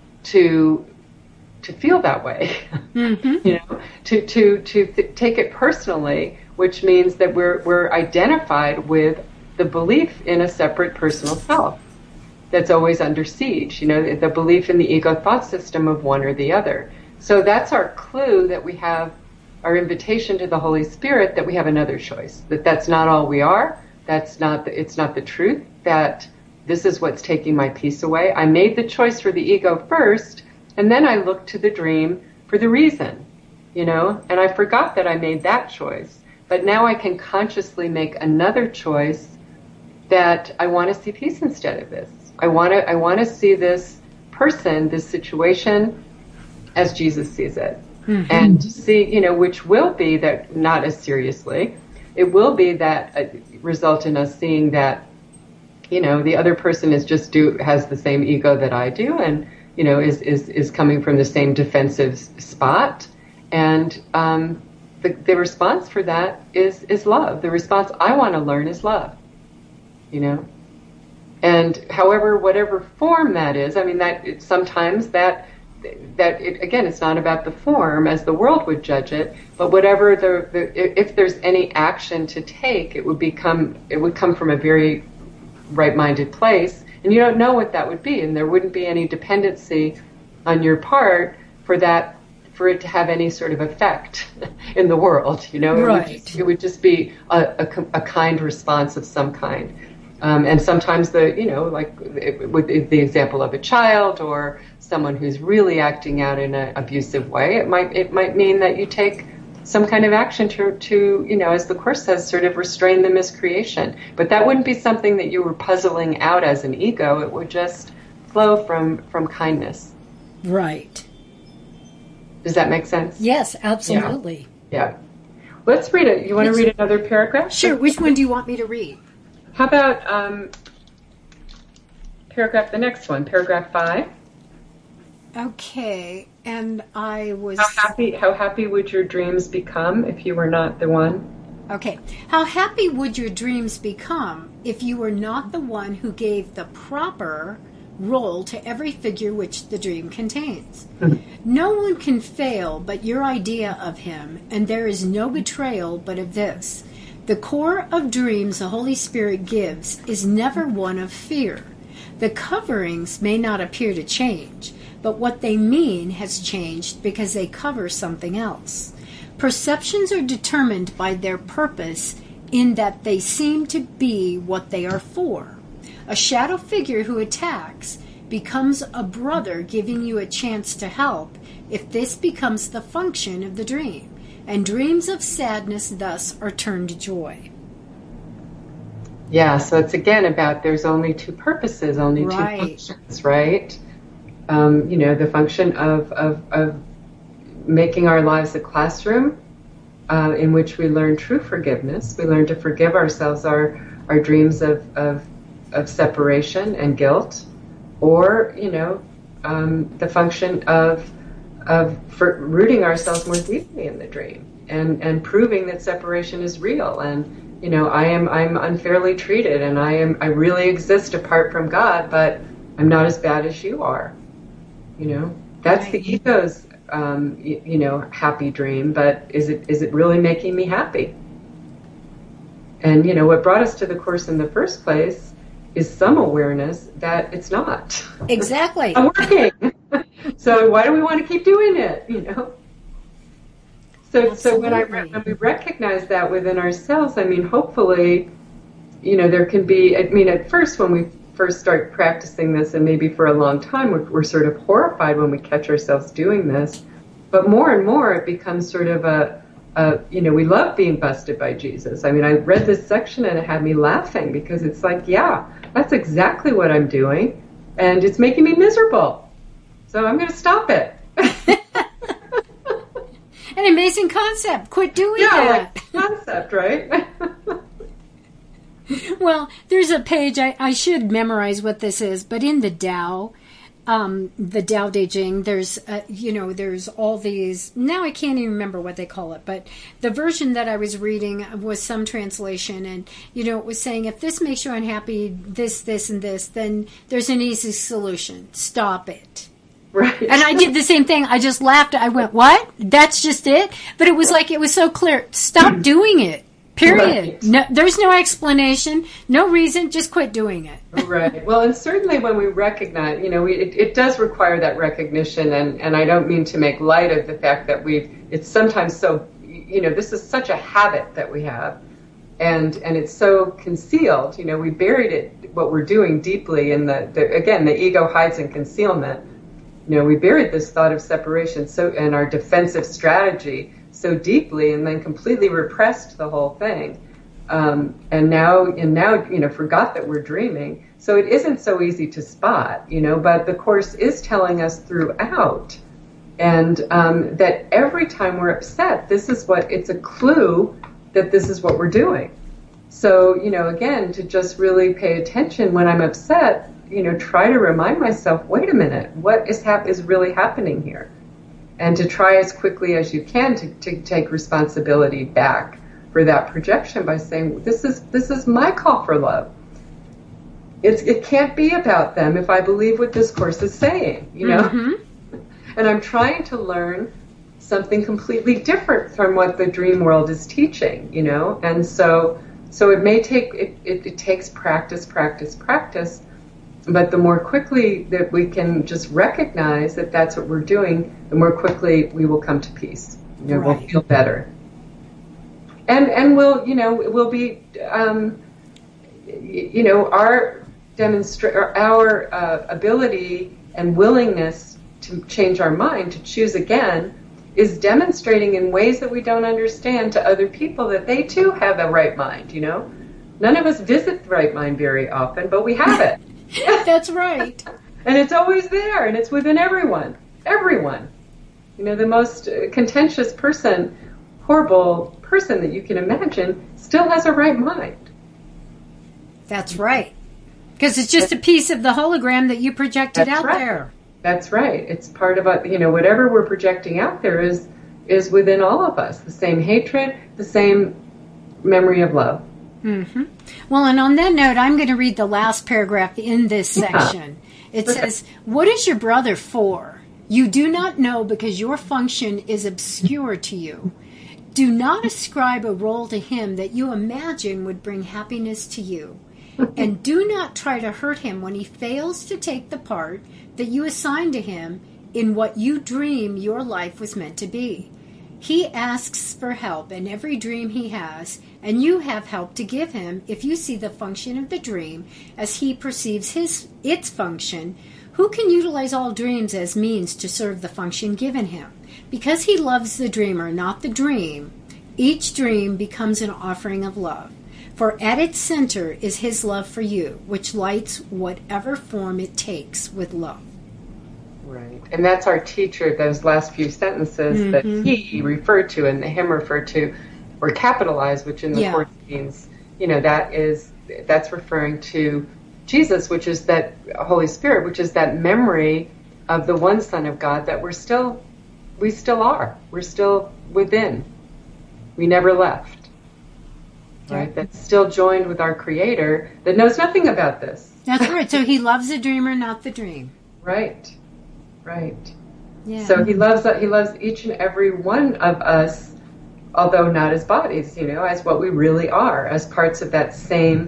to to feel that way, mm-hmm. you know, to to to th- take it personally, which means that we're we're identified with the belief in a separate personal self that's always under siege, you know, the belief in the ego thought system of one or the other. So that's our clue that we have. Our invitation to the Holy Spirit that we have another choice, that that's not all we are, that's not the, it's not the truth, that this is what's taking my peace away. I made the choice for the ego first, and then I looked to the dream for the reason, you know, and I forgot that I made that choice. But now I can consciously make another choice that I want to see peace instead of this. I want to I want to see this person, this situation, as Jesus sees it. Mm-hmm. And see, you know, which will be that, not as seriously, it will be that uh, result in us seeing that, you know, the other person is just do has the same ego that I do, and, you know, is is, is coming from the same defensive spot. And um, the, the response for that is, is love. The response I want to learn is love, you know. And however, whatever form that is, I mean, that it, sometimes that that it, again, it's not about the form as the world would judge it, but whatever the, the if there's any action to take, it would become it would come from a very right-minded place, and you don't know what that would be, and there wouldn't be any dependency on your part for that for it to have any sort of effect in the world. You know, right. it, would just, it would just be a, a, a kind response of some kind. Um, and sometimes the, you know, like it, with the example of a child or someone who's really acting out in an abusive way, it might it might mean that you take some kind of action to, to, you know, as the Course says, sort of restrain the miscreation. But that wouldn't be something that you were puzzling out as an ego. It would just flow from, from kindness. Right. Does that make sense? Yes, absolutely. Yeah. yeah. Let's read it. You want to read another paragraph? Sure. Which one do you want me to read? How about um, paragraph, the next one, paragraph five? Okay. And I was... How happy, how happy would your dreams become if you were not the one? Okay. How happy would your dreams become if you were not the one who gave the proper role to every figure which the dream contains? No one can fail but your idea of him, and there is no betrayal but of this. The core of dreams the Holy Spirit gives is never one of fear. The coverings may not appear to change, but what they mean has changed because they cover something else. Perceptions are determined by their purpose in that they seem to be what they are for. A shadow figure who attacks becomes a brother giving you a chance to help if this becomes the function of the dream, and dreams of sadness thus are turned to joy. Yeah, so it's again about there's only two purposes, only right. two functions, right? Um, you know, the function of, of, of making our lives a classroom uh, in which we learn true forgiveness. We learn to forgive ourselves, our, our dreams of, of, of separation and guilt, or, you know, um, the function of, of for rooting ourselves more deeply in the dream and, and proving that separation is real. And, you know, I am, I'm unfairly treated and I am, I really exist apart from God, but I'm not as bad as you are. You know, that's right. The ego's, um, you, you know, happy dream, but is it is it really making me happy? And, you know, what brought us to the Course in the first place is some awareness that it's not. Exactly. I'm working. So why do we want to keep doing it, you know? So Absolutely. so when I when we recognize that within ourselves, I mean, hopefully, you know, there can be, I mean, at first when we first start practicing this, and maybe for a long time, we're, we're sort of horrified when we catch ourselves doing this. But more and more, it becomes sort of a, a, you know, we love being busted by Jesus. I mean, I read this section and it had me laughing because it's like, yeah, that's exactly what I'm doing, and it's making me miserable. So I'm going to stop it. An amazing concept. Quit doing yeah, that. Yeah, like concept, right? Well, there's a page, I, I should memorize what this is, but in the Tao, um, the Tao Te Ching, there's, uh, you know, there's all these, now I can't even remember what they call it, but the version that I was reading was some translation, and, you know, it was saying, if this makes you unhappy, this, this, and this, then there's an easy solution. Stop it. Right. And I did the same thing. I just laughed. I went, what? That's just it? But it was like, it was so clear. Stop doing it. Period. Right. No, there's no explanation, no reason, just quit doing it. Right. Well, and certainly when we recognize, you know, we, it, it does require that recognition, and, and I don't mean to make light of the fact that we've, it's sometimes so, you know, this is such a habit that we have, and and it's so concealed, you know, we buried it, what we're doing deeply in the, the again, the ego hides in concealment. You know, we buried this thought of separation so, and our defensive strategy so deeply, and then completely repressed the whole thing, um, and now and now you know forgot that we're dreaming. So it isn't so easy to spot, you know. But the Course is telling us throughout, and um, that every time we're upset, this is what it's a clue that this is what we're doing. So you know, again, to just really pay attention when I'm upset, you know, try to remind myself, wait a minute, what is hap- is really happening here? And to try as quickly as you can to, to take responsibility back for that projection by saying, this is this is my call for love. It's, it can't be about them if I believe what this Course is saying, you know? Mm-hmm. And I'm trying to learn something completely different from what the dream world is teaching, you know? And so so it may take, it, it, it takes practice, practice, practice. But the more quickly that we can just recognize that that's what we're doing, the more quickly we will come to peace. You know, right. We'll feel better, and and we'll you know we'll be um, you know our demonstrate our uh, ability and willingness to change our mind, to choose again, is demonstrating in ways that we don't understand to other people that they too have a right mind. You know, none of us visit the right mind very often, but we have it. That's right. And it's always there, and it's within everyone. Everyone. You know, the most contentious person, horrible person that you can imagine still has a right mind. That's right. Because it's just a piece of the hologram that you projected That's out right. there. That's right. It's part of, a, you know, whatever we're projecting out there is is within all of us. The same hatred, the same memory of love. Mm-hmm. Well, and on that note, I'm going to read the last paragraph in this section. Yeah. It says, "What is your brother for? You do not know because your function is obscure to you. Do not ascribe a role to him that you imagine would bring happiness to you. And do not try to hurt him when he fails to take the part that you assign to him in what you dream your life was meant to be. He asks for help in every dream he has, and you have help to give him if you see the function of the dream as he perceives his its function. Who can utilize all dreams as means to serve the function given him? Because he loves the dreamer, not the dream, each dream becomes an offering of love. For at its center is his love for you, which lights whatever form it takes with love." Right. And that's our teacher, those last few sentences mm-hmm. that he referred to and the him referred to were capitalized, which in the yeah. Course means, you know, that is, that's referring to Jesus, which is that Holy Spirit, which is that memory of the one Son of God that we're still, we still are. We're still within. We never left. Right? That's still joined with our Creator that knows nothing about this. That's right. So he loves the dreamer, not the dream. Right. Right. Yeah. So he loves he loves each and every one of us, although not as bodies, you know, as what we really are, as parts of that same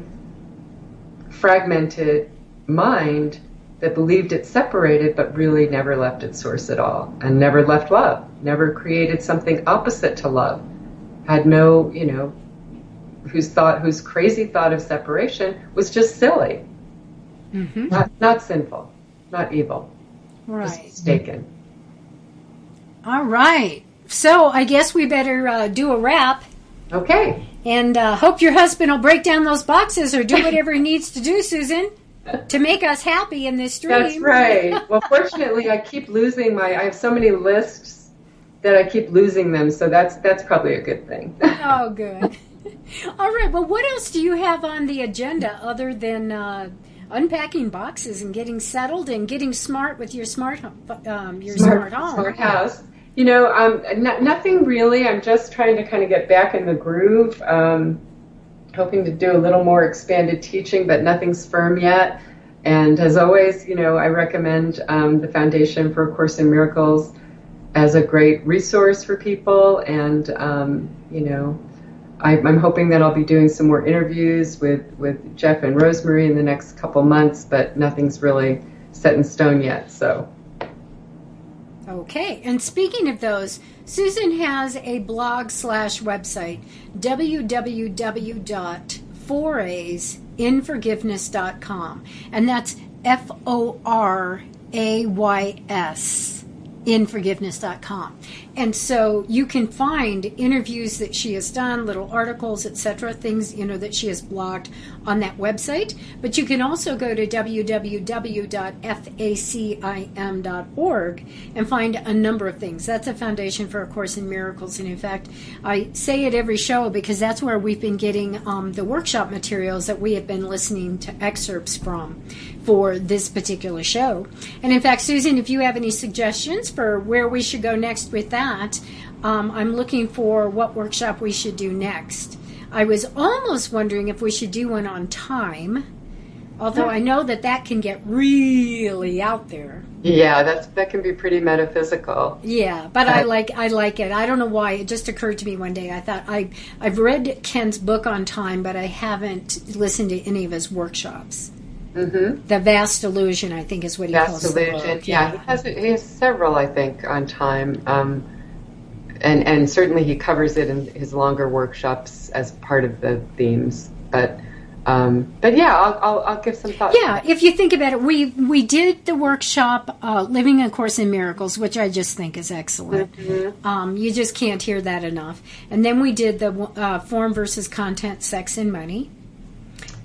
fragmented mind that believed it separated, but really never left its source at all, and never left love, never created something opposite to love, had no, you know, whose thought, whose crazy thought of separation was just silly, mm-hmm. not not sinful, not evil, right? Just mistaken. All right, so I guess we better uh, do a wrap. Okay. And uh, hope your husband will break down those boxes or do whatever he needs to do, Susan, to make us happy in this dream. That's right. Well, fortunately, I keep losing my. I have so many lists that I keep losing them, so that's that's probably a good thing. Oh, good. All right. Well, what else do you have on the agenda other than uh, unpacking boxes and getting settled and getting smart with your smart um, your smart, smart home? Smart house. You know, um, n- nothing really. I'm just trying to kind of get back in the groove. Um, hoping to do a little more expanded teaching, but nothing's firm yet. And as always, you know, I recommend um, the Foundation for A Course in Miracles as a great resource for people. And, um, you know, I, I'm hoping that I'll be doing some more interviews with, with Jeff and Rosemary in the next couple months, but nothing's really set in stone yet, so... Okay, and speaking of those, Susan has a blog slash website, w w w dot forays in forgiveness dot com, and that's F O R A Y S, in forgiveness dot com. And so you can find interviews that she has done, little articles, et cetera, things, you know, that she has blogged on that website. But you can also go to w w w dot facim dot org and find a number of things. That's a Foundation for A Course in Miracles. And in fact, I say it every show because that's where we've been getting um, the workshop materials that we have been listening to excerpts from for this particular show. And in fact, Susan, if you have any suggestions for where we should go next with that, um, I'm looking for what workshop we should do next. I was almost wondering if we should do one on time, although I know that that can get really out there. Yeah, that's that can be pretty metaphysical. Yeah, but uh, I like I like it. I don't know why. It just occurred to me one day. I thought I I've read Ken's book on time, but I haven't listened to any of his workshops. Mm-hmm. The Vast Illusion, I think, is what he Vast calls Illusion. the book. Yeah, yeah, he has he has several, I think, on time. Um, And and certainly he covers it in his longer workshops as part of the themes. But um, but yeah, I'll, I'll I'll give some thought. Yeah, if you think about it, we we did the workshop uh, Living A Course in Miracles, which I just think is excellent. Mm-hmm. Um, you just can't hear that enough. And then we did the uh, Form versus Content, Sex and Money.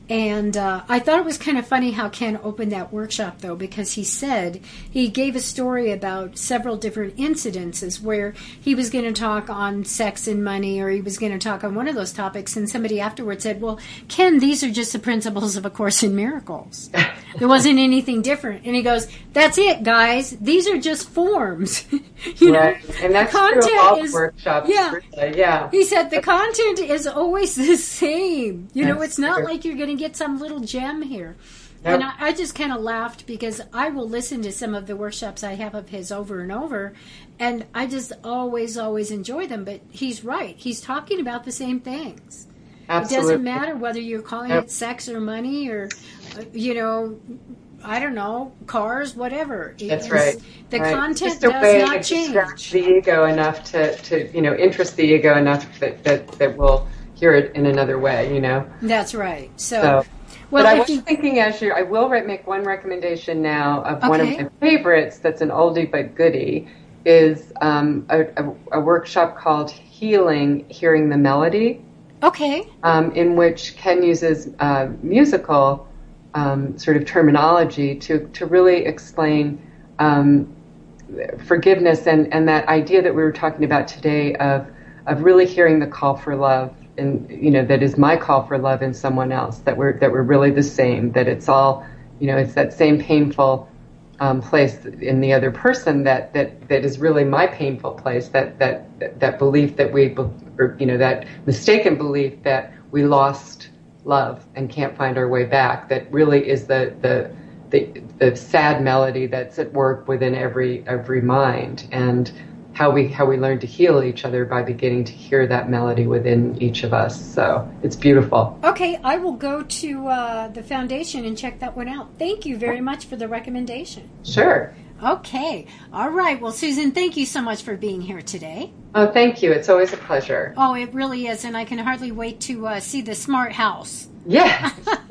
And uh, I thought it was kind of funny how Ken opened that workshop, though, because he said he gave a story about several different incidences where he was going to talk on sex and money, or he was going to talk on one of those topics, and somebody afterwards said, well, Ken, these are just the principles of A Course in Miracles. There wasn't anything different. And he goes, that's it, guys. These are just forms. you right. know, and that's the content true of all is, workshops. Yeah. Really. yeah. He said the content is always the same. You know, That's it's not true. like you're going to get some little gem here. Nope. And I, I just kind of laughed because I will listen to some of the workshops I have of his over and over, and I just always, always enjoy them. But he's right. He's talking about the same things. Absolutely. It doesn't matter whether you're calling Yep. it sex or money or, uh, you know, I don't know, cars, whatever. That's It's- right. The right. content Just a does way not to change. distract the ego enough to, to, you know, interest the ego enough that, that, that we'll hear it in another way, you know. That's right. So, So, well, but I if was you, thinking as you, I will re- make one recommendation now of one of Okay. my favorites that's an oldie but goodie, is um, a, a, a workshop called Healing, Hearing the Melody, okay. um, in which Ken uses uh, musical um, sort of terminology to, to really explain um, forgiveness and, and that idea that we were talking about today of of really hearing the call for love, and you know that is my call for love in someone else, that we're that we're really the same, that it's all, you know, it's that same painful um, place in the other person that, that that is really my painful place, that that that, that belief that we, or, you know, that mistaken belief that we lost love and can't find our way back, that really is the the the, the sad melody that's at work within every every mind, and how we how we learn to heal each other by beginning to hear that melody within each of us. So it's beautiful. Okay, I will go to uh, the foundation and check that one out. Thank you very much for the recommendation. Sure. Okay. All right. Well, Susan, thank you so much for being here today. Oh, thank you. It's always a pleasure. Oh, it really is, and I can hardly wait to uh, see the smart house. Yeah.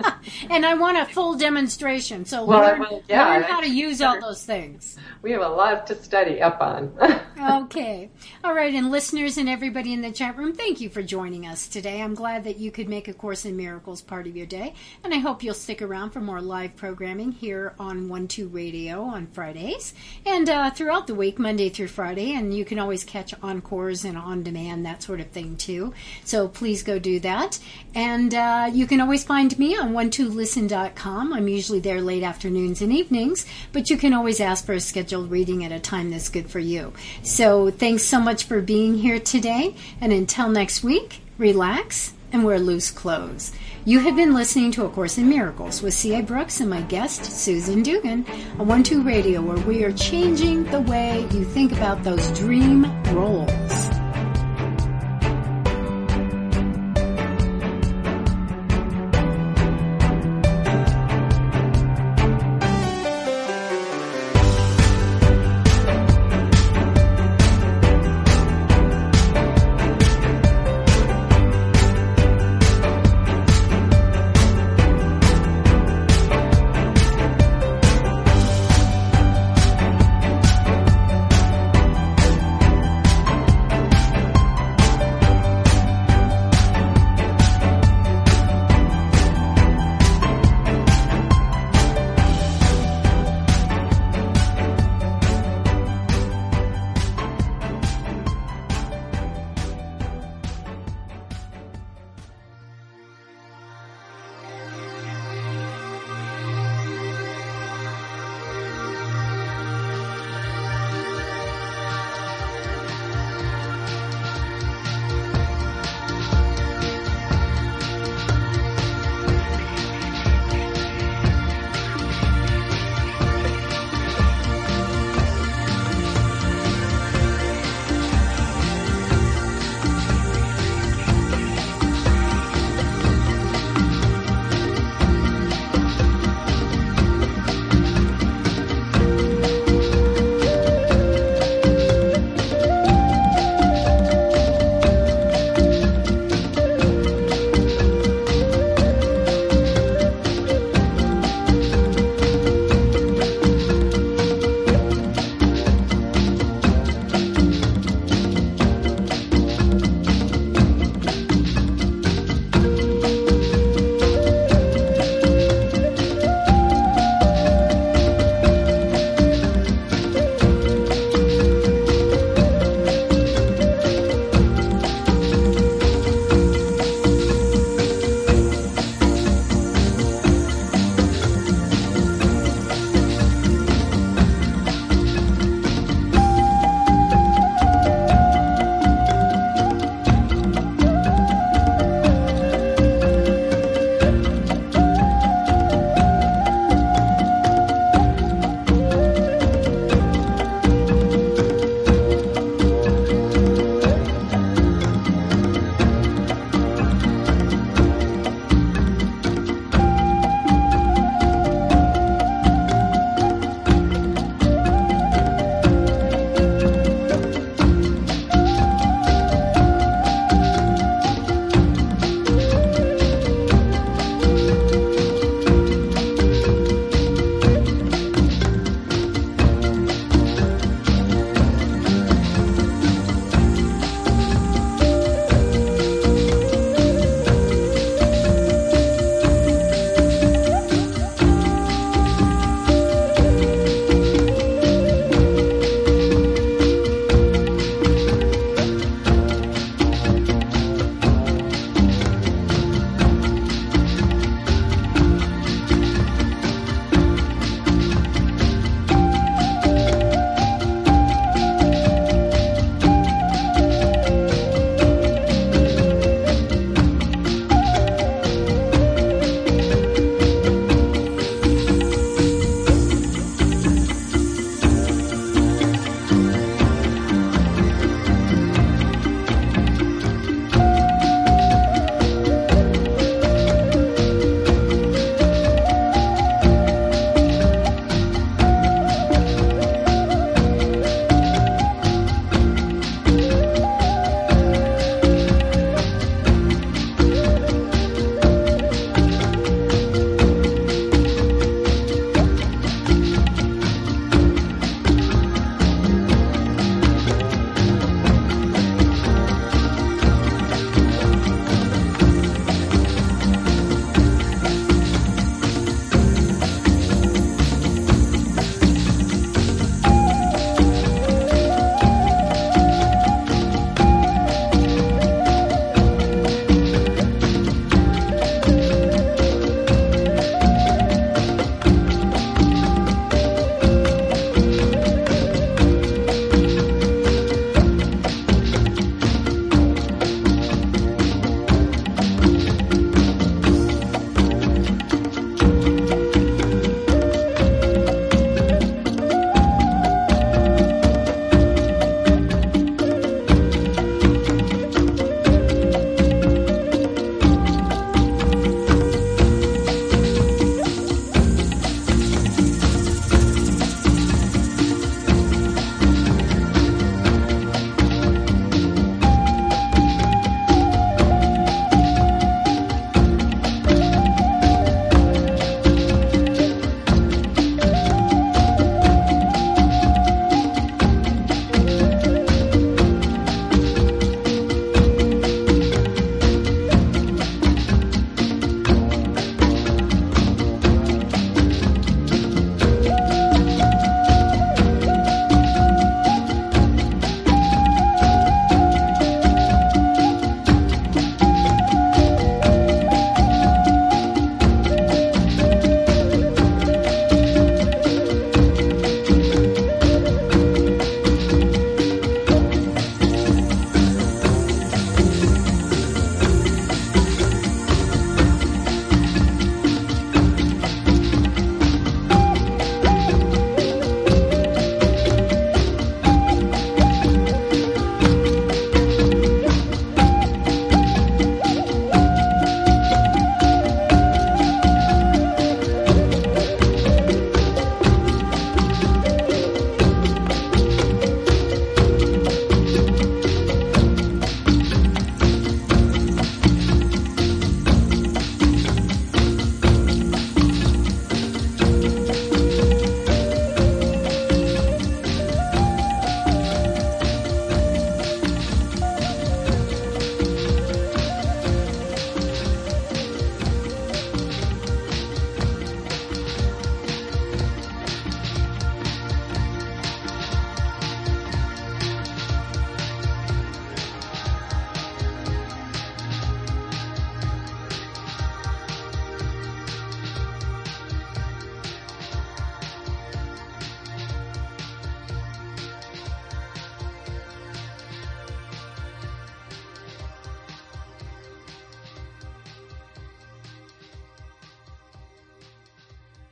And I want a full demonstration, so Well, learn, well, yeah, learn how to that's use sure. all those things. We have a lot to study up on. Okay. All right, and listeners and everybody in the chat room, thank you for joining us today. I'm glad that you could make A Course in Miracles part of your day, and I hope you'll stick around for more live programming here on one two Radio on Fridays, and uh, throughout the week, Monday through Friday, and you can always catch encores and on-demand, that sort of thing, too. So please go do that. And uh, you can always find me on one two listen dot com. I'm usually there late afternoons and evenings, but you can always ask for a scheduled reading at a time that's good for you. So thanks so much for being here today, and until next week, relax and wear loose clothes. You have been listening to A Course in Miracles with C A. Brooks and my guest, Susan Dugan, on one two Radio, where we are changing the way you think about those dream roles.